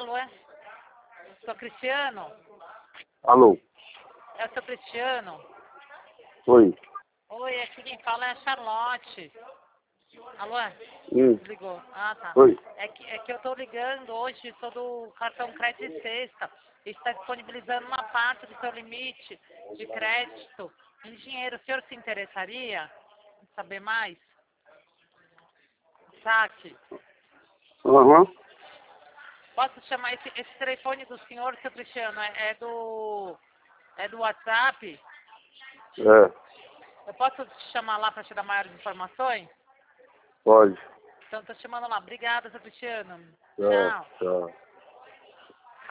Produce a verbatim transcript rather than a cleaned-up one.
Alô, é? Sou Cristiano? Alô? É o seu Cristiano? Oi. Oi, aqui quem fala é a Charlotte. Alô, é? Hum. Ligou. Ah, tá. Oi. É que, é que eu tô ligando hoje sobre o cartão crédito de sexta. Está disponibilizando uma parte do seu limite de crédito em dinheiro. O senhor se interessaria em saber mais? Saque. Aham. Posso chamar esse, esse telefone do senhor, seu Cristiano? É, é do. É do WhatsApp? É. Eu posso te chamar lá para te dar maiores informações? Pode. Então, tô te chamando lá. Obrigada, seu Cristiano. Tchau. Tchau. Tchau.